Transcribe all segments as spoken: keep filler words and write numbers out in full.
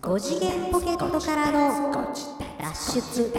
ご次元ポケットからの脱出。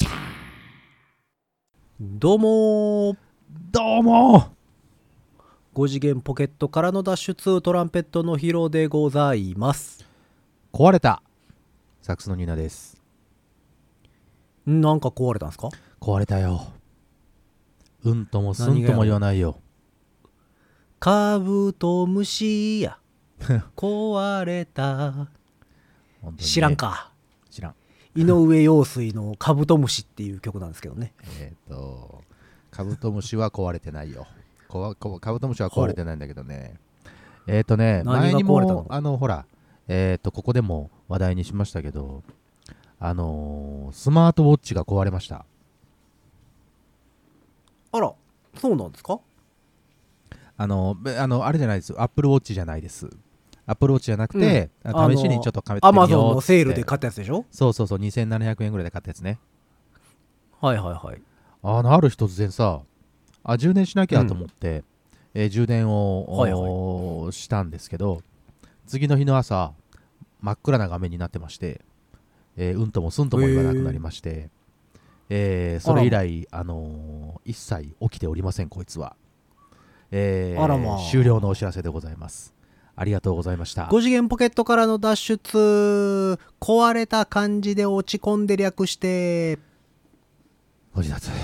どうもどうもご次元ポケットからの脱出、トランペットのヒロでございます。 壊れたサックスのニーナです。 なんか壊れたんですか？ 壊れたよ。うんともすんとも言わないよ。 カブトムシや壊れた本当にね、 知らんか。 知らん。 井上陽水のカブトムシっていう曲なんですけどね。 えっ、ー、とカブトムシは壊れてないよ。ここカブトムシは壊れてないんだけどね。えっ、ー、とね前にもあのほらえっ、ー、とここでも話題にしましたけど、あのー、スマートウォッチが壊れました。 あら、そうなんですか？ あのあのあれじゃないです。アップルウォッチじゃないです。アップルウォッチじゃなくて、うん、試しにちょっと買ってみようって。 アマゾンのセールで買ったやつでしょ？ そうそうそう、にせんななひゃくえんぐらいで買ったやつね。 はいはいはい。 あのある日突然さ、あ充電しなきゃと思って、うんえー、充電を、はいはい、したんですけど、次の日の朝真っ暗な画面になってまして、えー、うんともすんとも言わなくなりまして、えー、それ以来、あのー、一切起きておりませんこいつは。えーあらまあ、 終了のお知らせでございます。ありがとうございました。 ご次元ポケットからの脱出、壊れた感じで落ち込んで略してご自殺。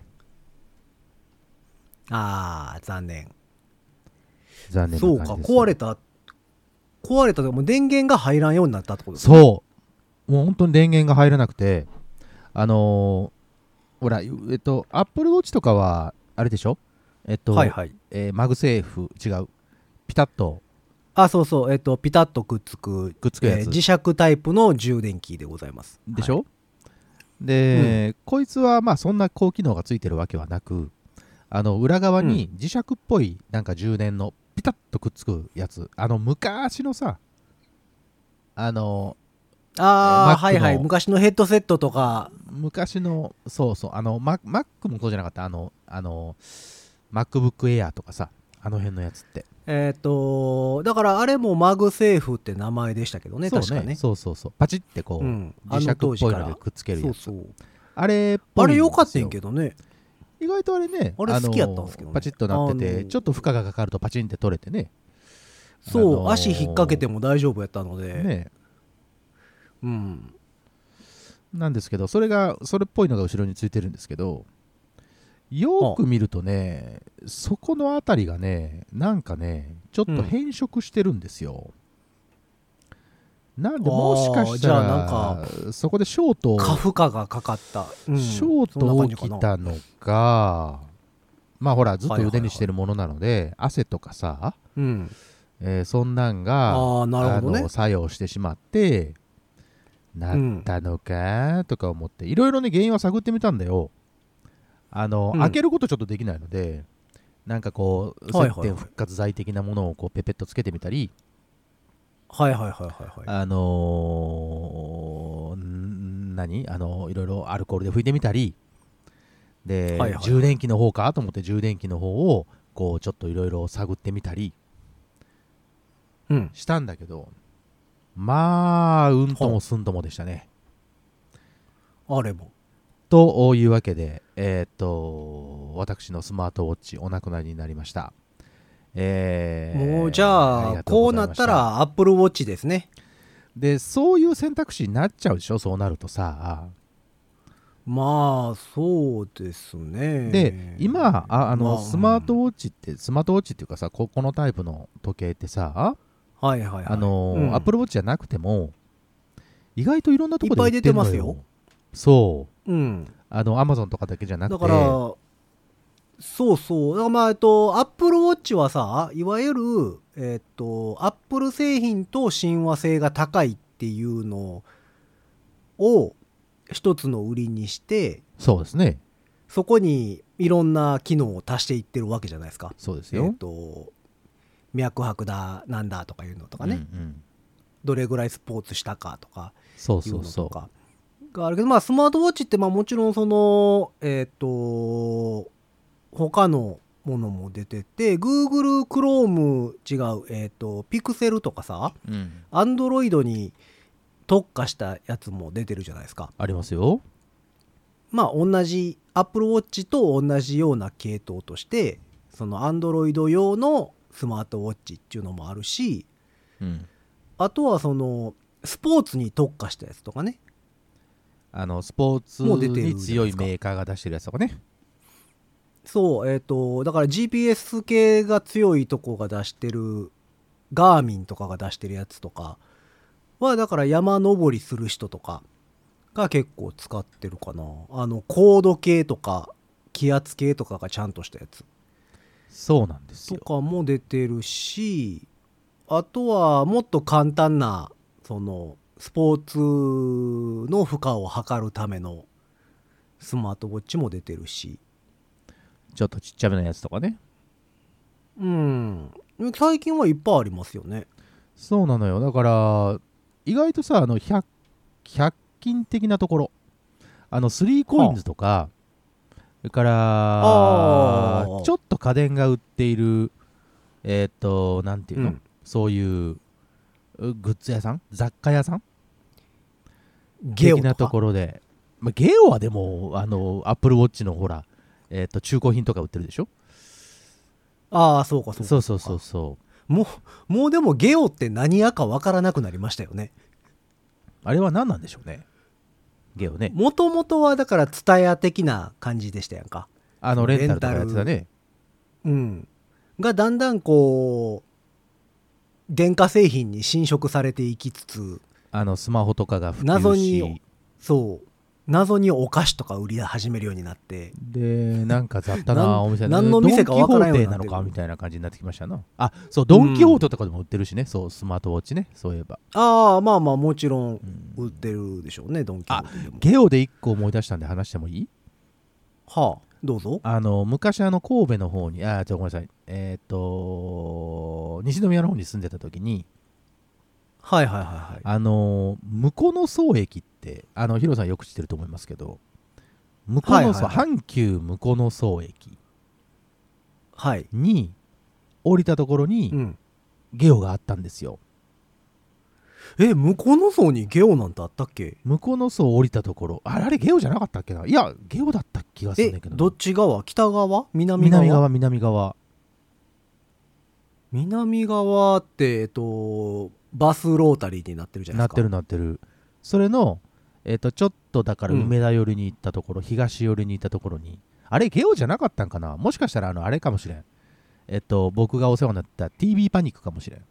あー残念残念な感じです。 そうか、壊れた壊れたでも電源が入らんようになったってことですね。そうもう本当に電源が入らなくて、あのー、ほらえっとアップルウォッチとかはあれでしょ、えっと、はいはいえー、マグセーフ違うピタッとあそうそうえっとピタッとくっつくくっつくやつ、 えー、磁石タイプの充電器でございますでしょ、 はい、 で、うん、こいつはまあそんな高機能がついてるわけはなく、あの裏側に磁石っぽいなんか充電のピタッとくっつくやつ、あの昔のさあのああはいはい昔のヘッドセットとか昔のそうそうあの Mac もそうじゃなかった、あのあの MacBook Air とかさ、あの辺のやつってえっ、ー、とだからあれもマグセーフって名前でしたけどね、 そうね確かね。 そうそうそうパチってこう、うん、磁石っぽいのでくっつけるやつ。そうそうあれあれよかったんけどね。 意外とあれね、 あれ好きやったんですけどね。 パチッとなってて、あのー、ちょっと負荷がかかるとパチンって取れてね。 そう、あのー、足引っ掛けても大丈夫やったので。 ね。 うん。 なんですけど、それがそれっぽいのが後ろについてるんですけど、よく見るとね、そこのあたりがね、なんかね、ちょっと変色してるんですよ。うん、なんでもしかしたらなんかそこでショート過負荷がかかった、 うん、ショート起きたのか、まあほらずっと腕にしてるものなので、はいはいはい、汗とかさ、うんえー、そんなんがあなるほど、ね、 あの作用してしまってなったのかとか思って、いろいろね原因は探ってみたんだよ。あの、うん、開けることちょっとできないので、なんかこう接点復活剤的なものをこうペペッとつけてみたり、 はいはいはいはいはいあのー、何あのいろいろアルコールで拭いてみたりで、はいはいはい、充電器の方かと思って充電器の方をこうちょっといろいろ探ってみたりしたんだけど、うん、まあうんともすんともでしたね。 あれもというわけで、えー、っと私のスマートウォッチお亡くなりになりました。えー、 もうじゃあこうなったらアップルウォッチですね。 でそういう選択肢になっちゃうでしょ、そうなるとさ。 まあそうですね。 で今ああの、まあ、スマートウォッチってスマートウォッチっていうかさ、ここのタイプの時計ってさ、 はいはいはい、 あの、うん、アップルウォッチじゃなくても意外といろんなところで売ってるのよ。いっぱい出てますよ。そう、うん、あのアマゾンとかだけじゃなくて、 だからそうそうだからまあえっとアップルウォッチはさ、いわゆるえっとアップル製品と親和性が高いっていうのを一つの売りにして、 そうですね、 そこにいろんな機能を足していってるわけじゃないですか。 そうですよ。 えっと脈拍だなんだとかいうのとかね、うんうん、どれぐらいスポーツしたかとかいうのとか、そうそうそうがあるけど、まあスマートウォッチってまあもちろんそのえっと他のものも出てて、 Google Chrome 違う、えっと Pixel とかさ、うん、Android に特化したやつも出てるじゃないですか。 ありますよ。 まあ同じ Apple Watch と同じような系統としてその Android 用のスマートウォッチっていうのもあるし、 うん、 あとはそのスポーツに特化したやつとかね、 あのスポーツに強いメーカーが出してるやつとかね。 そうえっ、ー、とだから ジーピーエス 系が強いとこが出してるガーミンとかが出してるやつとかはだから山登りする人とかが結構使ってるかな。あの高度計とか気圧計とかがちゃんとしたやつそうなんですよとかも出てるし、あとはもっと簡単なそのスポーツの負荷を測るためのスマートウォッチも出てるし、 ちょっとちっちゃめなやつとかね。 うん最近はいっぱいありますよね。 そうなのよ。だから意外とさあの ひゃく, ひゃく均的なところあのスリーコインズとか、はあ、それからちょっと家電が売っているえっ、ー、となんていうの、うん、そういうグッズ屋さん雑貨屋さんゲオ的なところで、まあ、ゲオはでもあのアップルウォッチのほら、えー、と中古品とか売ってるでしょ。 ああそうかそうかそうそうそうそうもうもうでもゲオって何屋か分からなくなりましたよね。 あれは何なんでしょうねゲオね。 もともとはだからツタヤ的な感じでしたやんか。 あのレンタルとかやってたね。 うんがだんだんこう電化製品に侵食されていきつつ、 あのスマホとかが普及し謎にそう謎にお菓子とか売り始めるようになって、 でなんか雑多なお店何の店か分からんようになってる。 ドン・キホーテなのかみたいな感じになってきましたな。あそうドン・キホーテとかでも売ってるしね、うん、そうスマートウォッチね。そういえばああまあまあもちろん売ってるでしょうね、うん、ドン・キホーテでも。 ゲオでいっこ思い出したんで話してもいい？ はあどうぞ。 あの昔あの神戸の方にあちょごめんなさいえっ、ー、と西宮の方に住んでた時に、 はいはいはいはい、 あの向野荘駅ってあのヒロさんよく知ってると思いますけど、向野荘、はいはいはい、阪急向野荘駅に降りたところに、うん、ゲオがあったんですよ。 え向野荘にゲオなんてあったっけ？ 向野荘降りたところあれあれゲオじゃなかったっけな。いやゲオだった気がするんだけど。 えどっち側？北側？南側？ 南側南側南側ってえっとバスロータリーになってるじゃないですか。 なってるなってる。それのえっとちょっとだから梅田寄りに行ったところ、うん、東寄りに行ったところにあれゲオじゃなかったんかな。もしかしたらあのあれかもしれん。えっと僕がお世話になった ティービー パニックかもしれん。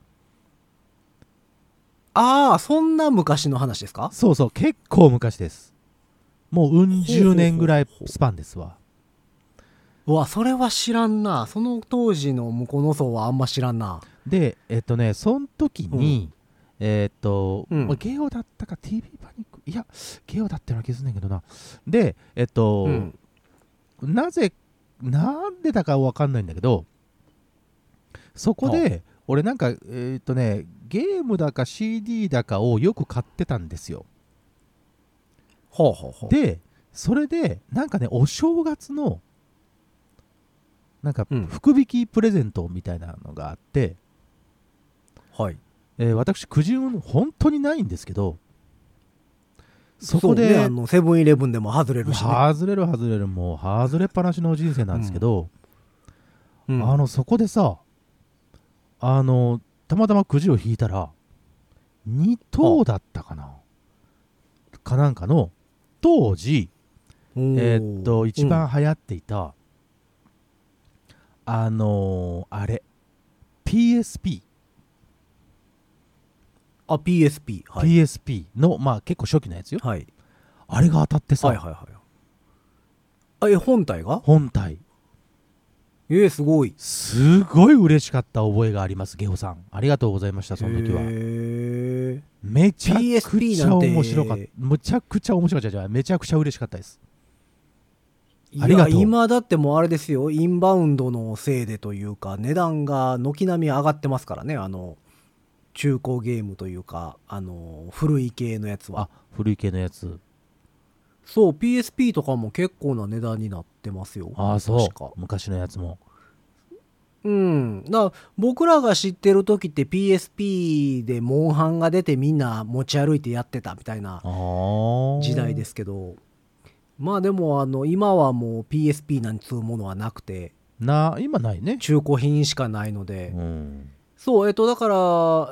ああそんな昔の話ですか？ そうそう結構昔です。もううん十年ぐらいスパンですわ。 うわそれは知らんな。その当時の向野荘はあんま知らんな。 でえっとねその時に、うん、えっと、 うん、 ゲオだったか ティービー パニックいやゲオだったような気がするんだけどな。でえっと、うん、なぜなんでだかわかんないんだけどそこで俺なんかえっとねゲームだか シーディー だかをよく買ってたんですよ。 ほうほうほう。 でそれでなんかねお正月のなんか福引きプレゼントみたいなのがあって、 うん、はい、 えー、私くじ運本当にないんですけどそこで、 ね、あのセブンイレブンでも外れるし、ね、 外れる外れるもう外れっぱなしの人生なんですけど、うんうん、あのそこでさあのたまたまくじを引いたらに等だったかなかなんかの当時えー、っと一番流行っていた、うん、あのー、あれ ピーエスピーあ ピーエスピー、はい、 ピーエスピー のまあ結構初期のやつよ、 はい、 あれが当たってさ、 はいはいはい、あえ本体が本体えー、すごいすごい嬉しかった覚えがあります。ゲオさんありがとうございました。その時はへめちゃくちゃ面白かった。めちゃくちゃ面白かったじゃめちゃくちゃ嬉しかったです。 ありがとう。いや今だってもうあれですよインバウンドのせいでというか値段が軒並み上がってますからね。あの中古ゲームというかあの古い系のやつは。 あ古い系のやつそう ピーエスピー とかも結構な値段になってますよ。 ああそう昔のやつもうん、だから僕らが知ってる時って ピーエスピー でモンハンが出てみんな持ち歩いてやってたみたいな時代ですけど、まあでもあの今はもう ピーエスピー なんつうものはなくて、 な今ないね。 中古品しかないので、 うん、 そうえっとだから、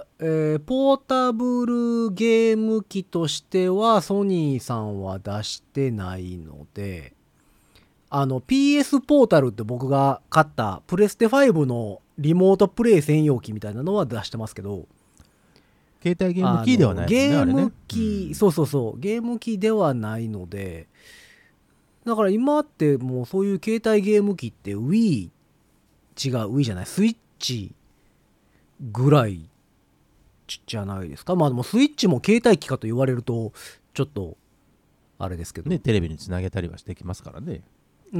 えー、ポータブルゲーム機としてはソニーさんは出してないので、あの ピーエス ポータルって僕が買ったプレステファイブのリモートプレイ専用機みたいなのは出してますけど、 携帯ゲーム機ではないもんね、 ゲームあれ機、 ね。うん、 そうそうそうゲーム機ではないので、だから今ってもうそういう携帯ゲーム機って Wii 違う Wii じゃないスイッチぐらいじゃないですか。まあでもスイッチも携帯機かと言われるとちょっとあれですけどね、テレビにつなげたりはしてきますからね。 うん、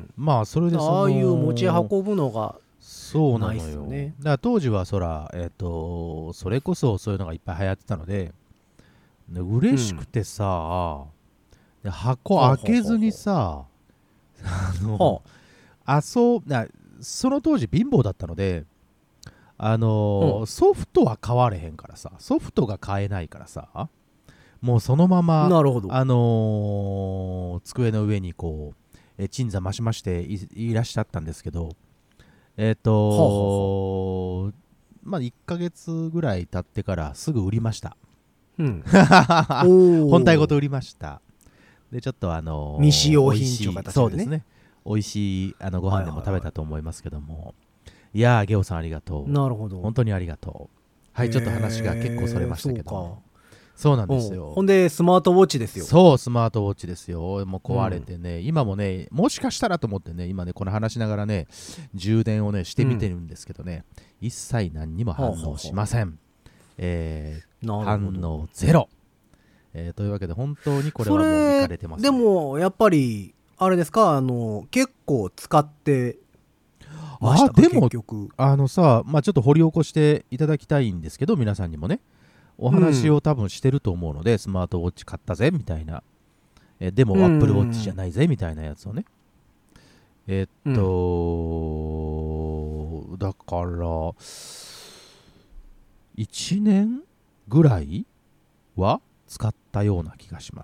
まあそれでそのああいう持ち運ぶのがそうなのよ。 ないっすよね。 だから当時はそら、えっと、それこそそういうのがいっぱい流行ってたので、で嬉しくてさ、で箱開けずにさ、あの、あそうなその当時貧乏だったので、あの、うん、ソフトは買われへんからさ、ソフトが買えないからさ、もうそのまま、 なるほど、 あのー、机の上にこう、え鎮座増しまして い, いらっしゃったんですけど、えっ、ー、と、はあはあ、まあいっかげつぐらい経ってからすぐ売りました。うん、本体ごと売りました。でちょっとあのー、 未使用品とか、ね、 そうですね。美味しいあのご飯でも食べたと思いますけども、はいはいはい、いやーゲオさんありがとう。なるほど。本当にありがとう。はい、ちょっと話が結構それましたけど、そうか。そうなんですよ。 ほんでスマートウォッチですよ。 そうスマートウォッチですよ。もう壊れてね、うん、今もねもしかしたらと思ってね今ねこの話しながらね充電をねしてみてるんですけどね、うん、一切何にも反応しません。はあはあ、えー、反応ゼロ、えー、というわけで本当にこれはもういかれてます、ね、 でもやっぱりあれですか、あの結構使ってましたか。 あでもあのさ、まあ、ちょっと掘り起こしていただきたいんですけど皆さんにもねお話を多分してると思うので、うん、スマートウォッチ買ったぜみたいな、えでもアップルウォッチじゃないぜみたいなやつをね、えー、っと、うん、だからいちねんぐらいは使ったような気がします。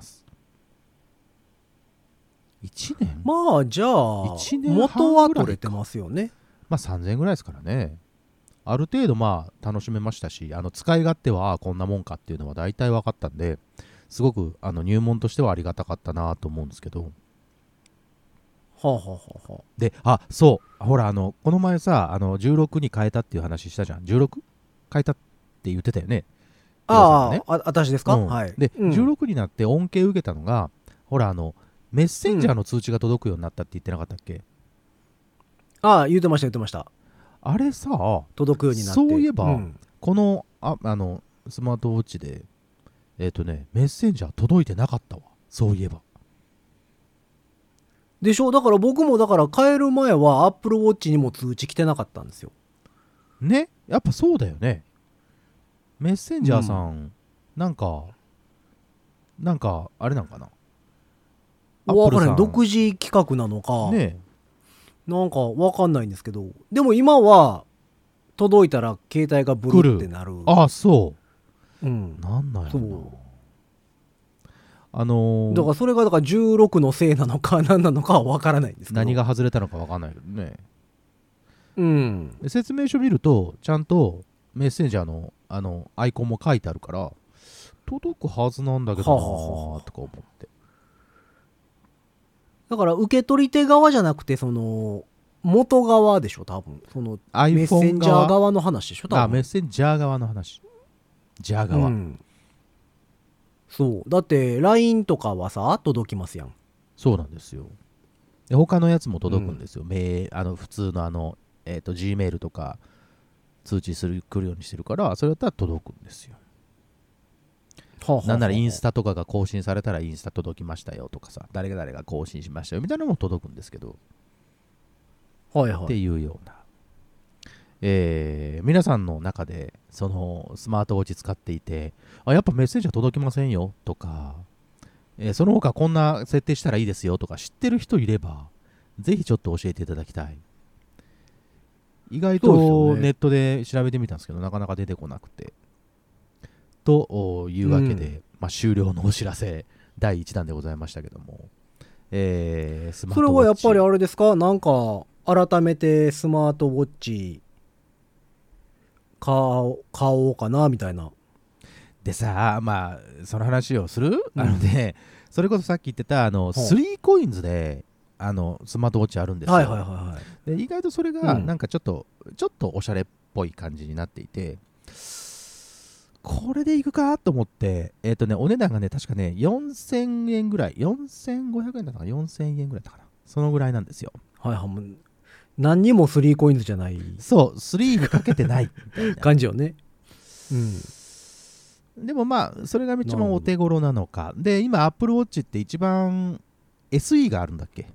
いちねんまあじゃあいちねん元は取れてますよね。 まあさんぜんえんぐらいですからね。ある程度まあ楽しめましたし、あの使い勝手はこんなもんかっていうのは大体分かったんで、すごくあの入門としてはありがたかったなと思うんですけど。 はあはあはあ、 で、あ、そうほらあのこの前さあのじゅうろくに変えたっていう話したじゃん。じゅうろく変えたって言ってたよね。 ああ、ね、あ私ですか、 うん、 はいで、うん、じゅうろくになって恩恵受けたのがほらあのメッセンジャーの通知が届くようになったって言ってなかったっけ、うん、 ああ言ってました言ってました。 あれさ届くようになって、 そういえば、うん、このああのスマートウォッチでえっ、ー、とねメッセンジャー届いてなかったわ。そういえばでしょ。だから僕もだから変える前はアップルウォッチにも通知来てなかったんですよね。やっぱそうだよね。メッセンジャーさん、うん、なんかなんかあれなんかな、 分からない、独自企画なのかね、 なんか分かんないんですけど、でも今は届いたら携帯がブルってなる。 ああそう、 うん、 なんなんやろな、あのー、 だからそれがだからじゅうろくのせいなのか何なのかは分からないんですけど、 何が外れたのか分からないけどね。 うん、 説明書見るとちゃんとメッセンジャーのあのアイコンも書いてあるから届くはずなんだけどなーとか思って、 だから受け取り手側じゃなくてその元側でしょ多分。そのメッセンジャー側の話でしょ多分。 あメッセンジャー側の話、ジャー側、うん、 そうだって ライン とかはさ届きますやん。 そうなんですよ。で他のやつも届くんですよ、うん、メあの普通のあの、えー、と G メールとか通知する来るようにしてるから、それだったら届くんですよ。はあはあはあ、なんならインスタとかが更新されたらインスタ届きましたよとかさ、誰が誰が更新しましたよみたいなのも届くんですけど、はいはい、っていうような、えー、皆さんの中でそのスマートウォッチ使っていて、あやっぱメッセージは届きませんよとか、えー、その他こんな設定したらいいですよとか知ってる人いればぜひちょっと教えていただきたい。 意外とネットで調べてみたんですけど、なかなか出てこなくて。というわけで、うん、まあ、終了のお知らせだいいちだんでございましたけども、えー、スマートウォッチ。 それはやっぱりあれですか、なんか改めてスマートウォッチ買おう、買おうかなみたいな。 でさ、まあその話をする、うん、あのね、それこそさっき言ってたあのスリーコインズであのスマートウォッチあるんですよ。 はいはいはいはい、 で意外とそれがなんかちょっと、うん、ちょっとおしゃれっぽい感じになっていて、これでいくかと思って、えっとね、お値段がね、確かね、よんせんえんぐらい、よんせんごひゃくえんだったかな、よんせんえんぐらいだったかな、そのぐらいなんですよ。 はいはい、もう何にもスリーコインズじゃない。 そう、スリーにかけてないみたいな感じよね。 うん。でもまあ、それが一番お手頃なのか。で、今、Apple Watch って一番 エスイー があるんだっけ？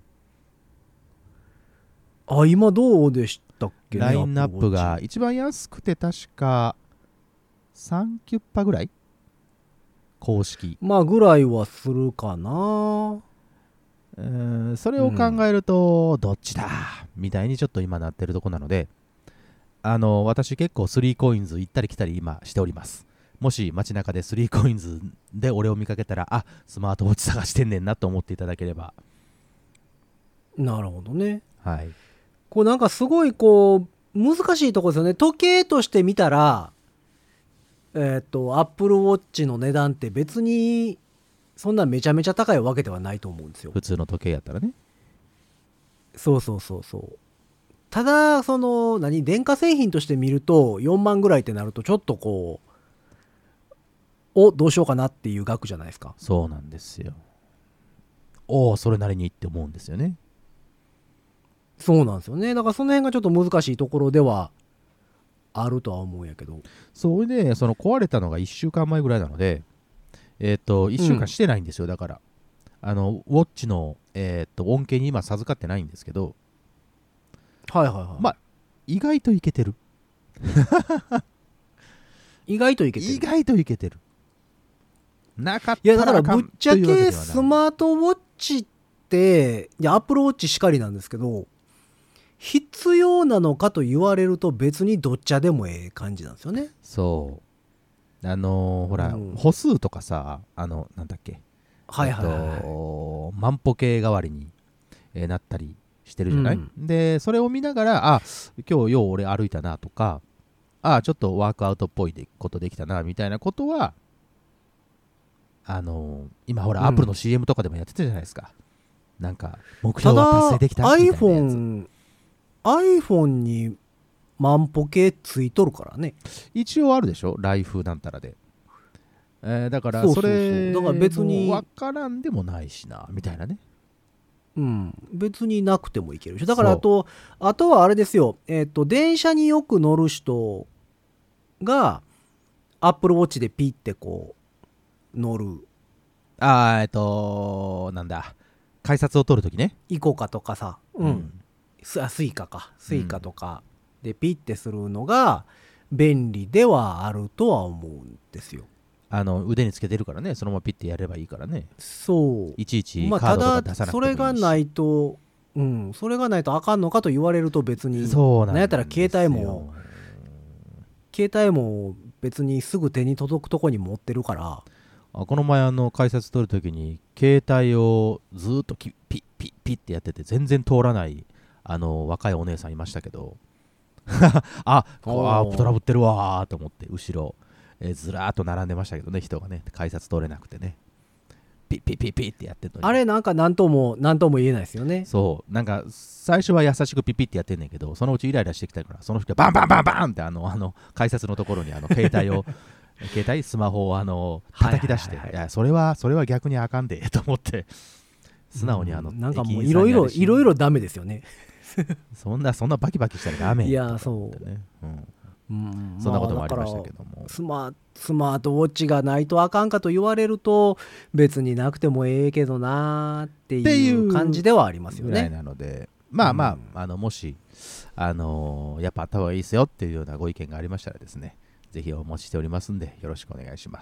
あ、今どうでしたっけね、 ラインナップが一番安くて確かさんキュッパぐらい公式。 まあぐらいはするかな。 うーん、それを考えると、うん、どっちだみたいにちょっと今なってるとこなので、あの私結構スリーコインズ行ったり来たり今しております。もし街中でスリーコインズで俺を見かけたら、あ、スマートウォッチ探してんねんなと思っていただければ。 なるほどね。 はい。 こうなんかすごいこう難しいところですよね。時計として見たら、えっと、Apple Watch の値段って別にそんなめちゃめちゃ高いわけではないと思うんですよ。 普通の時計やったらね。 そうそうそうそう。ただ、その、何、電化製品として見るとよんまんぐらいってなるとちょっとこう、お、どうしようかなっていう額じゃないですか。 そうなんですよ。おお、それなりにって思うんですよね。 そうなんですよね。だからその辺がちょっと難しいところではあるとは思うんやけど。 それで、その壊れたのがいっしゅうかんまえぐらいなので、えっと、いっしゅうかんしてないんですよ。うん、だから、あの、ウォッチの、えっと、恩恵に今授かってないんですけど、 はいはいはい。 まあ、意外といけてる。 意外といけてる。 意外といけてる。なかったらいや、だからぶっちゃけスマートウォッチって、いや、アップルウォッチしかりなんですけど、必要なのかと言われると別にどっちでもええ感じなんですよね。 そう。あのー、ほら、うん、歩数とかさ、あの、なんだっけ。 はいはいはい、 えっと、万歩計代わりに、えー、なったりしてるじゃない、うん、で、それを見ながら、あ、今日よう俺歩いたなとか、あ、ちょっとワークアウトっぽいでことできたなみたいなことは、あのー、今ほら、うん、アップルの シーエム とかでもやってたじゃないですか。なんか、目標は達成できたみたいなやつ。 iPhone、iPhone に万歩計ついとるからね。 一応あるでしょ、ライフなんたらで。えー、だからそれだから別に分からんでもないしなみたいなね。 うん、別になくてもいけるし、だからあとあとはあれですよ、えっと電車によく乗る人が Apple Watch でピッてこう乗る。 あーえっとなんだ、改札を取るときね、 イコカとかさ、うん、うん、スイカかスイカとかでピッてするのが便利ではあるとは思うんですよ。 あの腕につけてるからね、そのままピッてやればいいからね。 そう、 いちいちカードとか出さなくてもいいし、まあ、ただそれがないと、うん、それがないとあかんのかと言われると別に、 そうなんですよ。 なんやったら携帯も携帯も別にすぐ手に届くとこに持ってるから。 あ、この前あの改札取るときに携帯をずっとピッピッピッピッってやってて全然通らないあの若いお姉さんいましたけどあ、あトラブってるわーと思って後ろ、えー、ずらーっと並んでましたけどね、人がね、改札通れなくてね、ピッピッピッピッってやってるのに、 あれなんか何とも何とも言えないですよね。 そう、なんか最初は優しくピッピッってやってんねんけど、そのうちイライラしてきたから、その人がバンバンバンバンってあのあの改札のところにあの携帯を携帯スマホをあの叩き出して、はいはいはいはい、いやそれはそれは逆にあかんでと思って素直にあの、 うん、なんかもういろいろいろいろダメですよねそんなそんなバキバキしたらダメ、 いやそう、 ね、うんうん、 そんなこともありましたけども、まあ、 スマ、スマートウォッチがないとあかんかと言われると別になくてもええけどなーっていう感じではありますよね。 ぐらいなので、まあまあ、うん、あのもし、あのー、やっぱあった方がいいですよっていうようなご意見がありましたらですね、ぜひお持ちしておりますんでよろしくお願いします。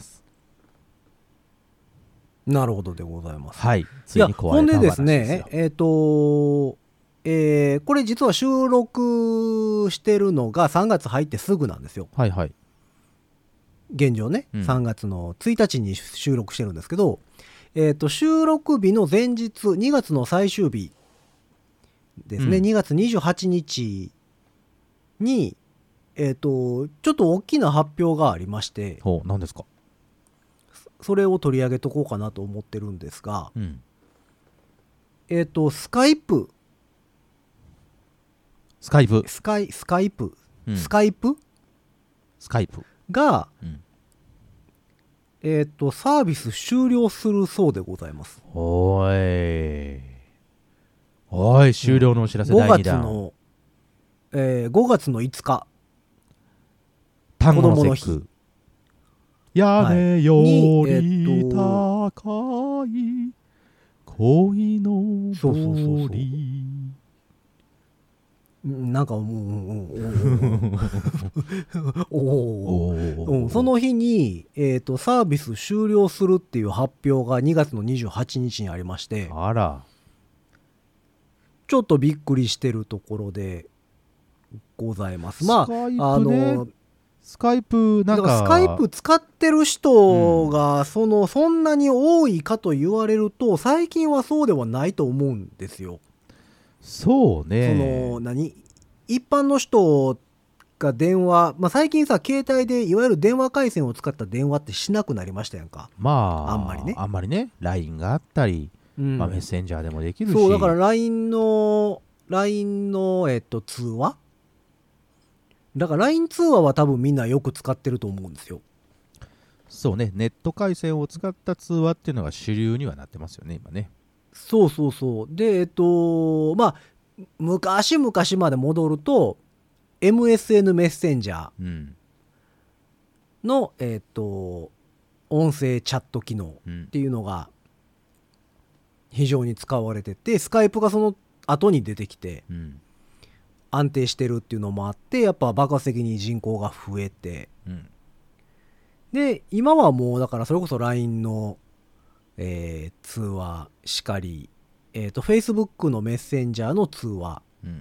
なるほどでございます。 はい、ついに壊れたお話ですよ。 ほんでですね、えっ、ー、とえー、これ実は収録してるのがさんがつ入ってすぐなんですよ。 はいはい。 現状ね、うん、さんがつのついたちに収録してるんですけど、えーと、収録日の前日、にがつの最終日ですね、うん、にがつにじゅうはちにちに、えーと、ちょっと大きな発表がありまして、 ほう、何ですか？ それを取り上げとこうかなと思ってるんですが、 うん、 えーと、スカイプ。 スカイプ。 スカイ、スカイプ。 うん、 スカイプスカイプが、 うん、 えーと、サービス終了するそうでございます。 おーい。おい、終了のお知らせだいにだん。 ごがつの、えー、ごがつのいつか。 単語の節句。屋根より高い恋のぼり。 なんかもうその日に、えーと、サービス終了するっていう発表がにがつのにじゅうはちにちにありまして、 あら、 ちょっとびっくりしてるところでございます。まあ、 ね、 あのスカイプなんかスカイプ使ってる人が、うん、そのそんなに多いかと言われると最近はそうではないと思うんですよ。 そうね。 その何一般の人が電話、まあ、最近さ携帯でいわゆる電話回線を使った電話ってしなくなりましたやんか。 まああんまりねあんまりね ライン があったり、うんまあ、メッセンジャーでもできるし、 そうだから ライン の ライン の、えっと、通話だから ライン 通話は多分みんなよく使ってると思うんですよ。 そうね、ネット回線を使った通話っていうのが主流にはなってますよね今ね。 そうそうそうでえっとまあ昔々まで戻ると エムエスエヌ メッセンジャーの、うん、えっと音声チャット機能っていうのが非常に使われてて、スカイプがその後に出てきて安定してるっていうのもあってやっぱ爆発的に人口が増えて、うん、で今はもうだからそれこそ ライン の、えー、通話しかり、えーと Facebook のメッセンジャーの通話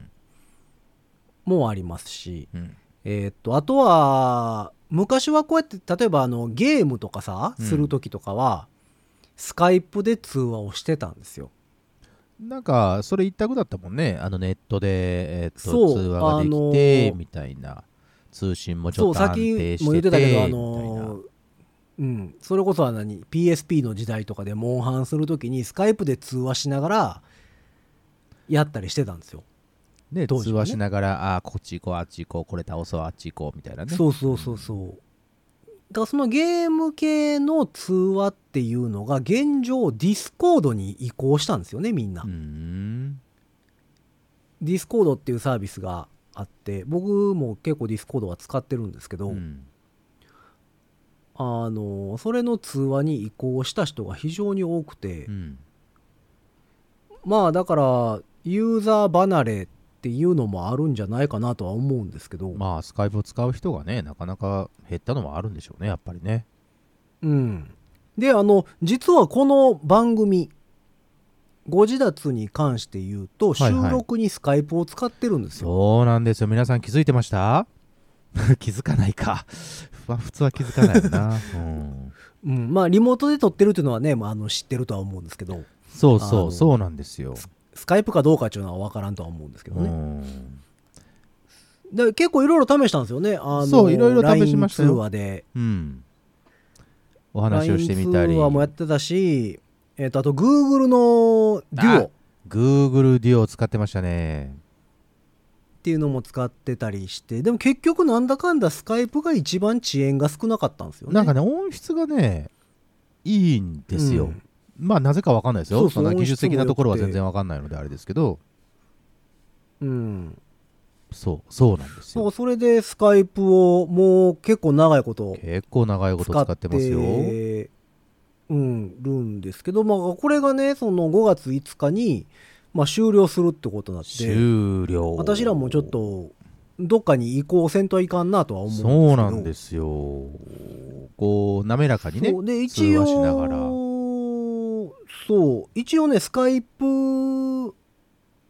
もありますし、うん、えーとあとは昔はこうやって例えばあのゲームとかさ、うん、する時とかはスカイプで通話をしてたんですよ。 なんかそれ一択だったもんね。あのネットで、えー、と通話ができてみたいな、通信もちょっと安定してて、 そうさっきも言ってたけどあのうん、それこそは何 ピーエスピー の時代とかでモンハンするときにスカイプで通話しながらやったりしてたんですよ。 ね、通話しながらあこっち行こうあっち行こうこれ倒そうあっち行こうみたいなね。 そうそうそうそう、うん、だからそのゲーム系の通話っていうのが現状ディスコードに移行したんですよねみんな。うーんディスコードっていうサービスがあって僕も結構ディスコードは使ってるんですけど、うんあのそれの通話に移行した人が非常に多くて、うん、まあだからユーザー離れっていうのもあるんじゃないかなとは思うんですけど、 まあスカイプを使う人がねなかなか減ったのもあるんでしょうねやっぱりね。 うんであの実はこの番組ご自立に関して言うと収録にスカイプを使ってるんですよ、 はいはい、そうなんですよ。皆さん気づいてました気づかないか普通は気づかないよな、 うんうん、まあリモートで撮ってるっていうのはね、まあ、あの知ってるとは思うんですけどそうそうそうなんですよ。 ス, スカイプかどうかっていうのは分からんとは思うんですけどね。うんで結構いろいろ試したんですよね。あのそういろいろ試しましたよ。 ライン 通話で、 うん、お話をしてみたりライン 通話もやってたし、えー、とあと Google のデュオ Google デュオを使ってましたねっていうのも使ってたりして、でも結局なんだかんだスカイプが一番遅延が少なかったんですよね。 なんかね音質がねいいんですよ、うん、まあなぜか分かんないですよ。そうそう、そんな技術的なところは全然分かんないのであれですけど、 うんそうそうなんですよ。 それでスカイプをもう結構長いこと結構長いこと使ってますよ。 うん、るんですけど、まあ、これがねそのごがついつかに、まあ、終了するってことになって終了私らもちょっとどっかに移行せんといかんなとは思うんですけど。 そうなんですよ。こう滑らかにねで一通話しながらそう一応ねスカイプ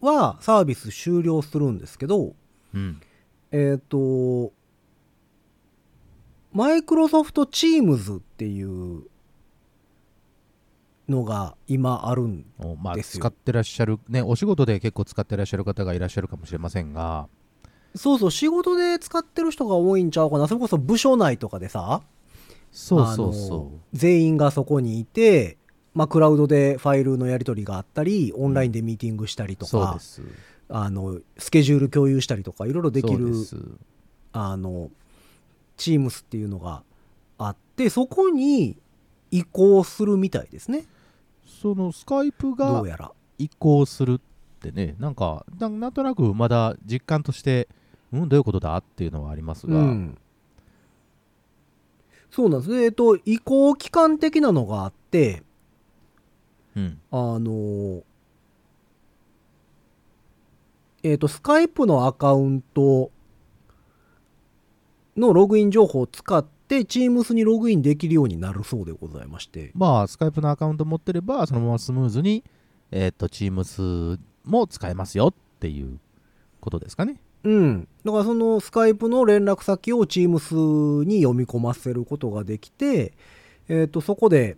はサービス終了するんですけど、 うん、 えっとマイクロソフトチームズっていうのが今あるんですよ。 まあ、使ってらっしゃるね、お仕事で結構使ってらっしゃる方がいらっしゃるかもしれませんが、 そうそう、仕事で使ってる人が多いんちゃうかな。それこそ部署内とかでさ、 そうそうそう、 全員がそこにいて、まあ、クラウドでファイルのやり取りがあったり、オンラインでミーティングしたりとか、うん、そうです、あのスケジュール共有したりとかいろいろできる、あの Teams っていうのがあって、そこに移行するみたいですね。 そのスカイプが移行するってね、なんかなんとなくまだ実感としてうんどういうことだっていうのはありますが、うん、 そうなんですね。えっと移行期間的なのがあって、 うん、 あのえっとスカイプのアカウントのログイン情報を使って Teams にログインできるようになるそうでございまして、 まあスカイプのアカウント持ってればそのままスムーズにえっと Teams も使えますよっていうことですかね。 うん、だからそのスカイプの連絡先を Teams に読み込ませることができて、えー、とそこで、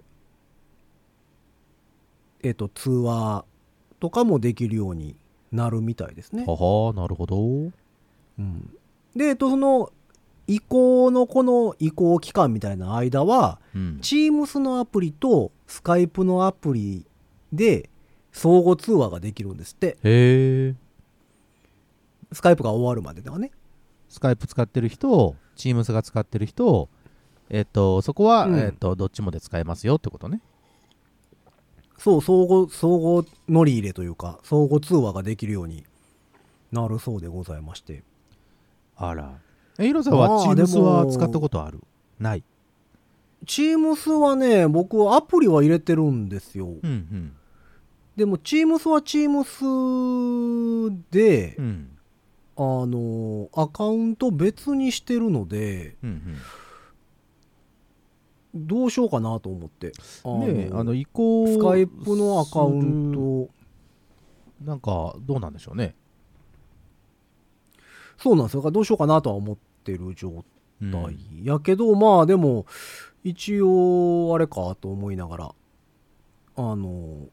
えー、と通話とかもできるようになるみたいですね。 はは、なるほど。うん、で、えー、とその移行のこの移行期間みたいな間は、うん、Teams のアプリとスカイプのアプリで相互通話ができるんですって。 へー。 スカイプが終わるまでではね。 スカイプ使ってる人、Teams が使ってる人、えっと、そこは、うん、えっと、どっちもで使えますよってことね。 そう、相互、相互乗り入れというか、相互通話ができるようになるそうでございまして。 あら。え、広さは Teams は使ったことある？ない。 Teams はね、僕アプリは入れてるんですよ。 うんうん。 でも Teams は Teams で、 うん、 あのアカウント別にしてるので、 うんうん、どうしようかなと思って。 あのねえ、あの移行スカイプのアカウントなんかどうなんでしょうね。 そうなんですよ。どうしようかなとは思ってる状態やけど、うん、まあでも一応あれかと思いながらあの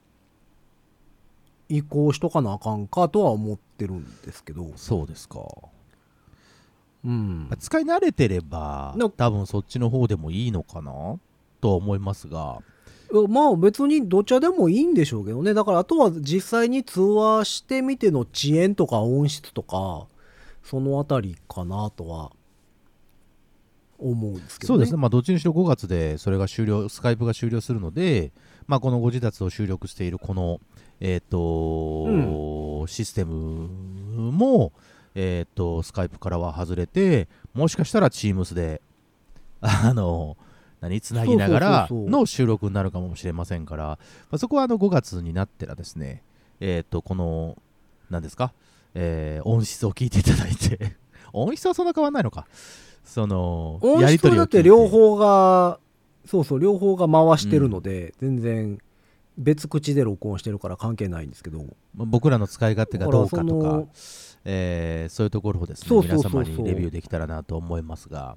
移行しとかなあかんかとは思ってるんですけど。 そうですか。 うん。 使い慣れてれば多分そっちの方でもいいのかなと思いますが。 まあ別にどちらでもいいんでしょうけどね。だからあとは実際に通話してみての遅延とか音質とかそのあたりかなとは思うんですけどね。 そうですね。まあどっちにしろごがつでそれが終了、スカイプが終了するので、まあこのご自立を収録しているこのえっと、うん、システムもえっとスカイプからは外れて、もしかしたら Teams であの何つなぎながらの収録になるかもしれませんから、まあ、そこはあのごがつになってらですね、えっとこの何ですか、えー、音質を聞いていただいて音質はそんな変わんないのか、その音質はだって両方がそうそう両方が回してるので、うん、全然別口で録音してるから関係ないんですけど、 僕らの使い勝手がどうかとか、えー、そういうところをですね、そうそうそうそう皆様にレビューできたらなと思いますが、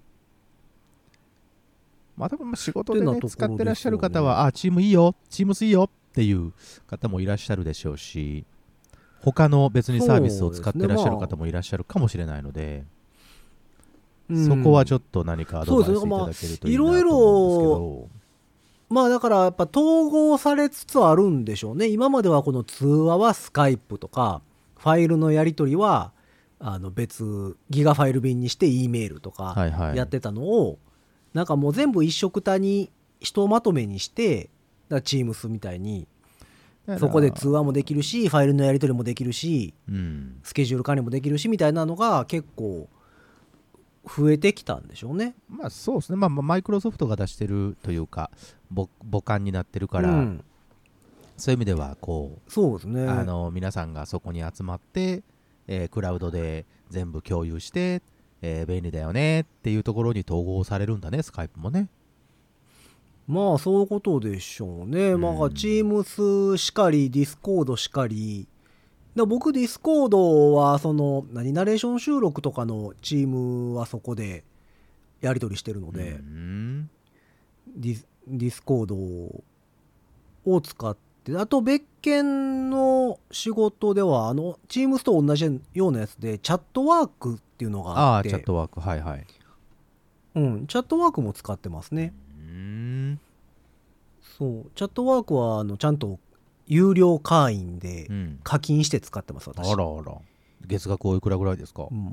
まあ多分仕事で、ね、使ってらっしゃる方は、あ、チームいいよ、チームスいいよっていう方もいらっしゃるでしょうし、他の別にサービスを使ってらっしゃる方もいらっしゃるかもしれないので、そ, で、まあ、そこはちょっと何かアドバイスいただけるといいなと思うんですけど。 まあだからやっぱ統合されつつあるんでしょうね。今まではこの通話はスカイプとか、ファイルのやり取りはあの別ギガファイル便にして E メールとかやってたのを、はいはい、なんかもう全部一緒くたにひとまとめにして、だから Teams みたいにそこで通話もできるし、ファイルのやり取りもできるし、 うん、 スケジュール管理もできるしみたいなのが結構増えてきたんでしょうね。 まあそうですね。まあマイクロソフトが出してるというか母母艦になってるから、うん、そういう意味ではこう、 そうですね。 あの皆さんがそこに集まって、えー、クラウドで全部共有して、えー、便利だよねっていうところに統合されるんだね、スカイプもね。 まあそういうことでしょうね。うん、まあ Teams しかり、Discord しかりだ僕ディスコードはその何ナレーション収録とかのチームはそこでやり取りしてるので、 うん、 ディス、ディスコードを使って、あと別件の仕事ではあのチームスと同じようなやつでチャットワークっていうのがあって、 ああチャットワーク、はいはい、 うん、チャットワークも使ってますね。 うん、 そうチャットワークはあのちゃんと有料会員で課金して使ってます、 うん、 私。 あらあら、月額おいくらぐらいですか？ うん、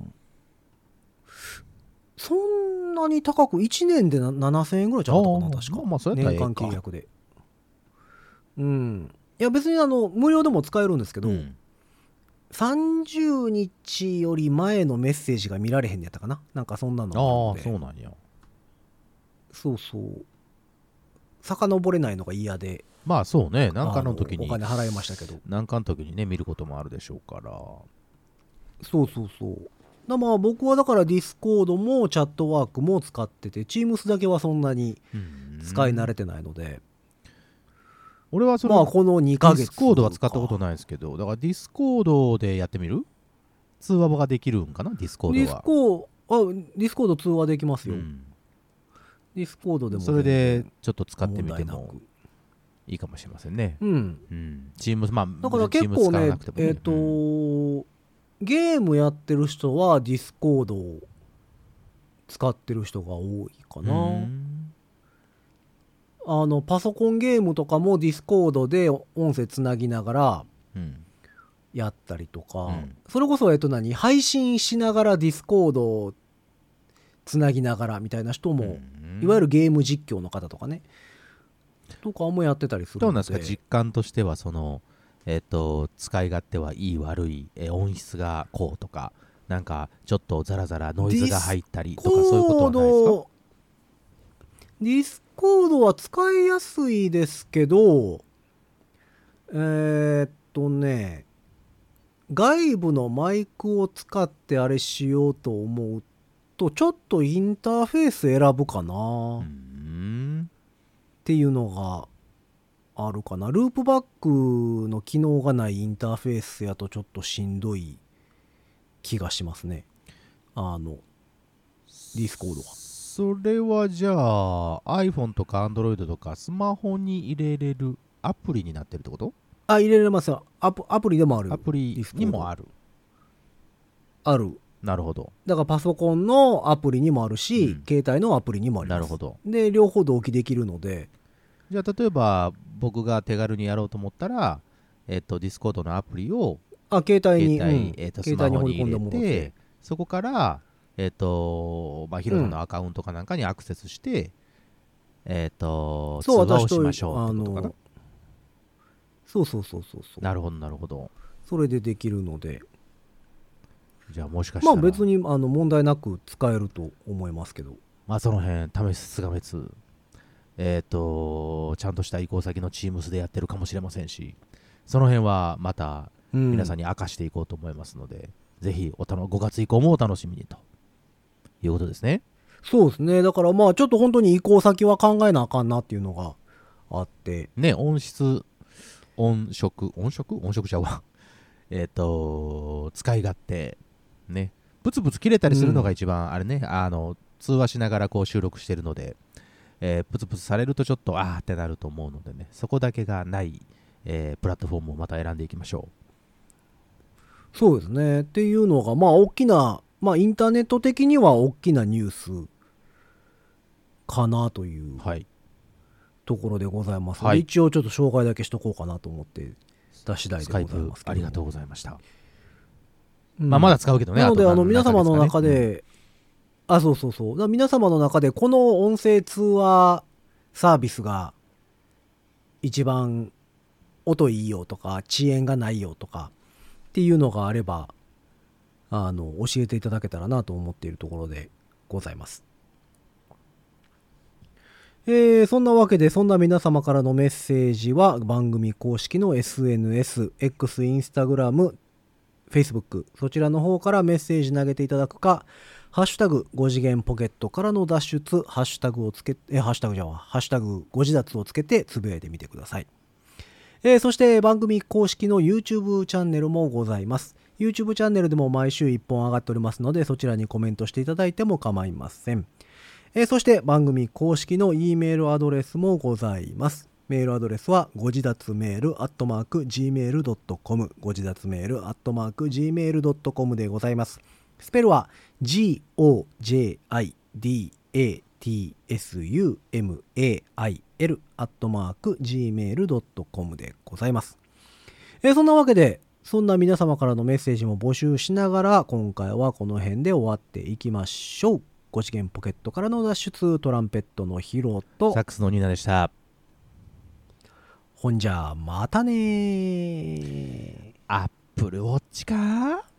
そんなに高くいちねんでななせんえんぐらいちゃうかな、確か。 まあまあそれやったらええか。 年間契約で。うん。いや別にあの無料でも使えるんですけど、うん、さんじゅうにちより前のメッセージが見られへんやったかな、なんかそんなのがあるので。 ああそうなんや。 そうそう遡れないのが嫌で、 まあそうね、なんかの時にお金払いましたけど、 なんかの時にね見ることもあるでしょうから。 そうそうそうだまあ僕はだからディスコードもチャットワークも使ってて、チームスだけはそんなに使い慣れてないので、 俺はそれまあこのにかげつディスコードは使ったことないですけど、だからディスコードでやってみる？通話ができるんかな、ディスコードは。 ディスコあディスコード通話できますよ、うん、ディスコードでもそれでちょっっと使ってみてもいいかもしれませんね。 うん、 うん、チームまあだから結構ね、ねえっ、ー、と、うん、ゲームやってる人はディスコードを使ってる人が多いかな。あのパソコンゲームとかもディスコードで音声つなぎながらやったりとか、うん、それこそえっと何配信しながらディスコードをつなぎながらみたいな人も、うん、いわゆるゲーム実況の方とかねとかもやってたりするので。 どうなんですか、実感としては。そのえっと使い勝手はいい悪い、え音質がこうとか、なんかちょっとザラザラノイズが入ったりとか、そういうことはないですか？ ディスコードは使いやすいですけど、えー、っとね外部のマイクを使ってあれしようと思うとちょっとインターフェース選ぶかな、うん、っていうのがあるかな。ループバックの機能がないインターフェースやとちょっとしんどい気がしますね、あのディスコードは。 それはじゃあ iPhone とか Android とかスマホに入れれるアプリになってるってこと？ あ、入れれますよ。アプ、アプリでもある。 アプリにもある。 ある。 なるほど。 だからパソコンのアプリにもあるし、うん、携帯のアプリにもあります。 なるほど。 で両方同期できるので、 じゃあ例えば僕が手軽にやろうと思ったら、えっと、ディスコードのアプリをあ携帯に、 携帯、うんえっと、スマホに入れて、そこからえっとまあヒロさんのアカウントかなんかにアクセスして、うん、えっと通話をしましょうってことかな。 そうそうそうそうそう。 なるほどなるほど。 それでできるので、 じゃあもしかしたらまあ別にあの問題なく使えると思いますけど、 まあその辺試すすがめつえっとちゃんとした移行先のチームスでやってるかもしれませんし、その辺はまた皆さんに明かしていこうと思いますので、うん、ぜひおたのごがつ以降もお楽しみにということですね。 そうですね。だからまあちょっと本当に移行先は考えなあかんなっていうのがあってね、音質音色音色音色ちゃうわえっと使い勝手ね、ブツブツ切れたりするのが一番、うん、あれね、あの通話しながらこう収録してるので、えー、プツプツされるとちょっとあーってなると思うのでね、そこだけがない、えー、プラットフォームをまた選んでいきましょう。そうですね。っていうのがまあ大きな、まあインターネット的には大きなニュースかなというところでございますので、はい、一応ちょっと紹介だけしとこうかなと思って出し代でございますけど。スカイプありがとうございました。うん、まあまだ使うけどね。 なのであの皆様の中で、うん、あそうそうそうだ皆様の中でこの音声通話サービスが一番音いいよとか遅延がないよとかっていうのがあればあの教えていただけたらなと思っているところでございます。えー、そんなわけでそんな皆様からのメッセージは番組公式の エスエヌエス、X、インスタグラム、Facebook そちらの方からメッセージ投げていただくか、ハッシュタグご次元ポケットからの脱出、ハッシュタグをつけえハッシュタグじゃあハッシュタグご自立をつけてつぶやいてみてください。 えー、そして番組公式の YouTube チャンネルもございます。YouTube チャンネルでも毎週いっぽん上がっておりますので、そちらにコメントしていただいても構いません。えー、そして番組公式の E メールアドレスもございます。メールアドレスはご自立メールアットマーク ジーメールドットコム ご自立メールアットマーク ジーメールドットコム でございます。スペルは ジーオージェーアイディーエーティーエスユーエムエーアイエル アットマーク ジーメールドットコム でございます。えー、そんなわけで、そんな皆様からのメッセージも募集しながら、今回はこの辺で終わっていきましょう。ご次元ポケットからの脱出、トランペットのヒロとサックスのニーナでした。 ほんじゃまたねー。 アップルウォッチか